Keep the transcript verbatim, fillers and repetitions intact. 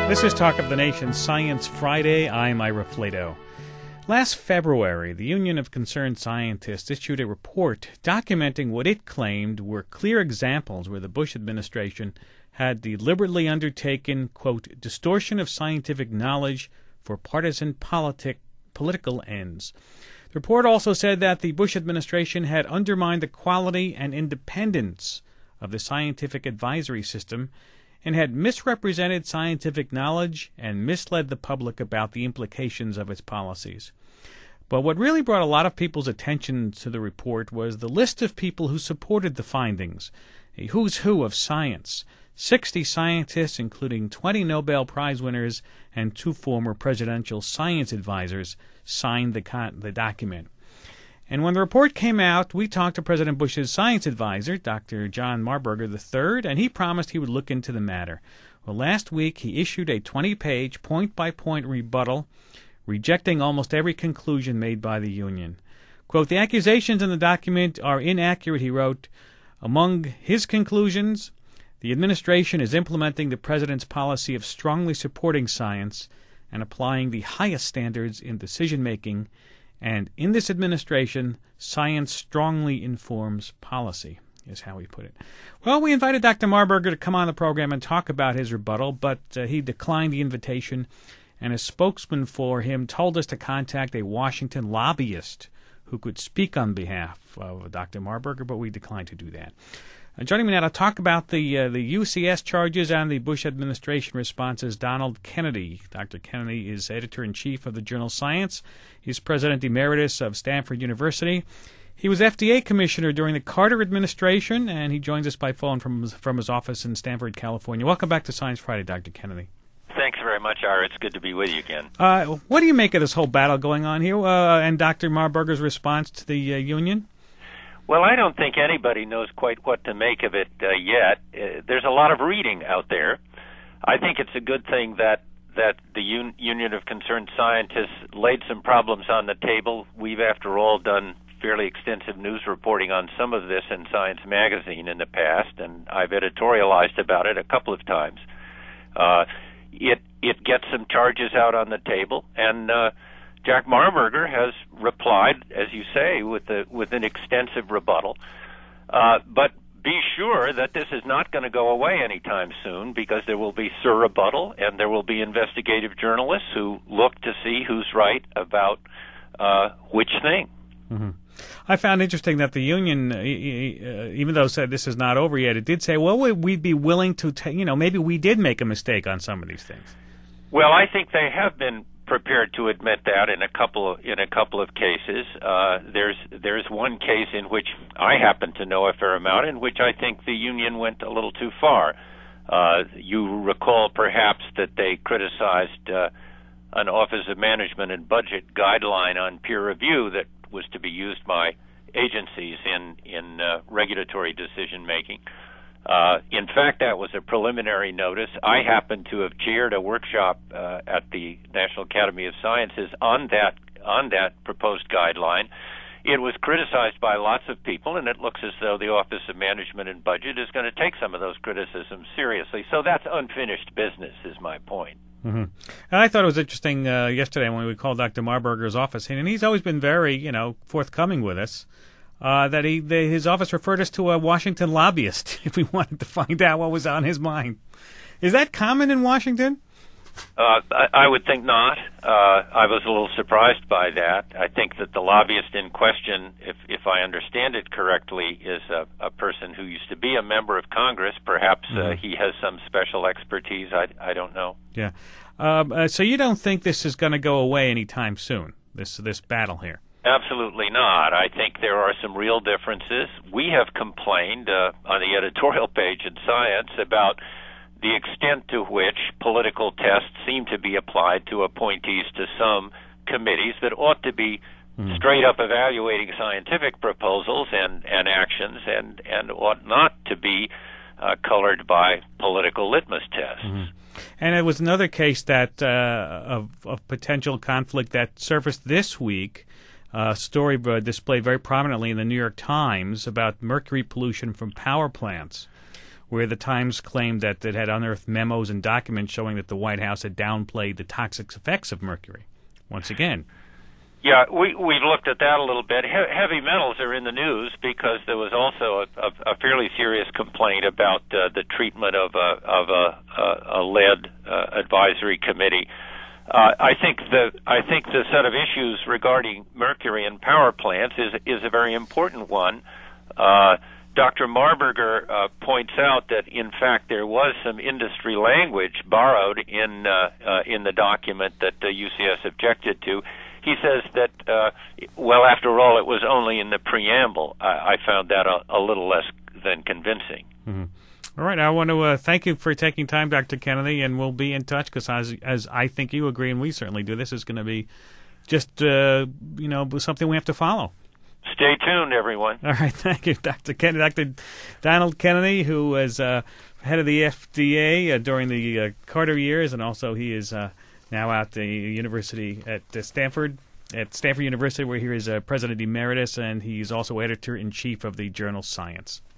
This is Talk of the Nation Science Friday. I'm Ira Flato. Last February, the Union of Concerned Scientists issued a report documenting what it claimed were clear examples where the Bush administration had deliberately undertaken, quote, distortion of scientific knowledge for partisan politic, political ends. The report also said that the Bush administration had undermined the quality and independence of the scientific advisory system and had misrepresented scientific knowledge and misled the public about the implications of its policies. But what really brought a lot of people's attention to the report was the list of people who supported the findings, a who's who of science. Sixty scientists, including twenty Nobel Prize winners and two former presidential science advisors, signed the, con- the document. And when the report came out, we talked to President Bush's science advisor, Doctor John Marburger the third, and he promised he would look into the matter. Well, last week he issued a twenty-page, point-by-point rebuttal, rejecting almost every conclusion made by the union. Quote, the accusations in the document are inaccurate, he wrote. Among his conclusions, the administration is implementing the president's policy of strongly supporting science and applying the highest standards in decision-making, and in this administration, science strongly informs policy, is how he put it. Well, we invited Doctor Marburger to come on the program and talk about his rebuttal, but uh, he declined the invitation, and a spokesman for him told us to contact a Washington lobbyist who could speak on behalf of Doctor Marburger, but we declined to do that. Uh, joining me now to talk about the uh, the U C S charges and the Bush administration response is Donald Kennedy. Doctor Kennedy is editor-in-chief of the journal Science. He's president emeritus of Stanford University. He was F D A commissioner during the Carter administration, and he joins us by phone from his, from his office in Stanford, California. Welcome back to Science Friday, Doctor Kennedy. Thanks very much, Ira. It's good to be with you again. Uh, what do you make of this whole battle going on here uh, and Doctor Marburger's response to the uh, union? Well, I don't think anybody knows quite what to make of it uh, yet. Uh, there's a lot of reading out there. I think it's a good thing that that the Un- Union of Concerned Scientists laid some problems on the table. We've, after all, done fairly extensive news reporting on some of this in Science Magazine in the past, and I've editorialized about it a couple of times. Uh, it it gets some charges out on the table, and uh, Jack Marburger has replied, as you say, with a, with an extensive rebuttal. Uh, but be sure that this is not going to go away anytime soon, because there will be surrebuttal, and there will be investigative journalists who look to see who's right about uh, which thing. Mm-hmm. I found interesting that the union, uh, even though it said this is not over yet, it did say, well, we'd be willing to, ta- you know, maybe we did make a mistake on some of these things. Well, I think they have been prepared to admit that in a couple of, in a couple of cases. Uh, there's there's one case in which I happen to know a fair amount, in which I think the union went a little too far. Uh, you recall perhaps that they criticized uh, an Office of Management and Budget guideline on peer review that was to be used by agencies in in uh, regulatory decision making. Uh, in fact, that was a preliminary notice. I happened to have chaired a workshop uh, at the National Academy of Sciences on that on that proposed guideline. It was criticized by lots of people, and it looks as though the Office of Management and Budget is going to take some of those criticisms seriously. So that's unfinished business, is my point. Mm-hmm. And I thought it was interesting uh, yesterday when we called Doctor Marburger's office, and he's always been very, you know, forthcoming with us. Uh, that he, the, his office referred us to a Washington lobbyist if we wanted to find out what was on his mind. Is that common in Washington? Uh, I, I would think not. Uh, I was a little surprised by that. I think that the lobbyist in question, if if I understand it correctly, is a, a person who used to be a member of Congress. Perhaps mm-hmm. uh, he has some special expertise. I, I don't know. Yeah. Um, uh, so you don't think this is going to go away anytime soon, this this battle here? Absolutely not. I think there are some real differences. We have complained uh, on the editorial page in Science about the extent to which political tests seem to be applied to appointees to some committees that ought to be mm. straight up evaluating scientific proposals and, and actions and, and ought not to be uh, colored by political litmus tests. Mm-hmm. And it was another case that uh, of, of potential conflict that surfaced this week. A story uh, displayed very prominently in the New York Times about mercury pollution from power plants. where the Times claimed that it had unearthed memos and documents showing that the White House had downplayed the toxic effects of mercury. Once again. Yeah, we we looked at that a little bit. He- heavy metals are in the news because there was also a, a, a fairly serious complaint about uh, the treatment of a of a, a, a lead uh, advisory committee. Uh, I think the I think the set of issues regarding mercury in power plants is is a very important one. Uh, Doctor Marburger uh, points out that in fact there was some industry language borrowed in uh, uh, in the document that the U C S objected to. He says that, uh, well, after all, it was only in the preamble. I, I found that a, a little less than convincing. Mm-hmm. All right, I want to uh, thank you for taking time, Doctor Kennedy, and we'll be in touch because, as, as I think you agree, and we certainly do, this is going to be just, uh, you know, something we have to follow. Stay tuned, everyone. All right, thank you, Doctor Kennedy. Doctor Donald Kennedy, who was uh, head of the F D A uh, during the uh, Carter years, and also he is uh, now at the university at uh, Stanford, at Stanford University, where he is uh, president emeritus, and he's also editor-in-chief of the journal Science.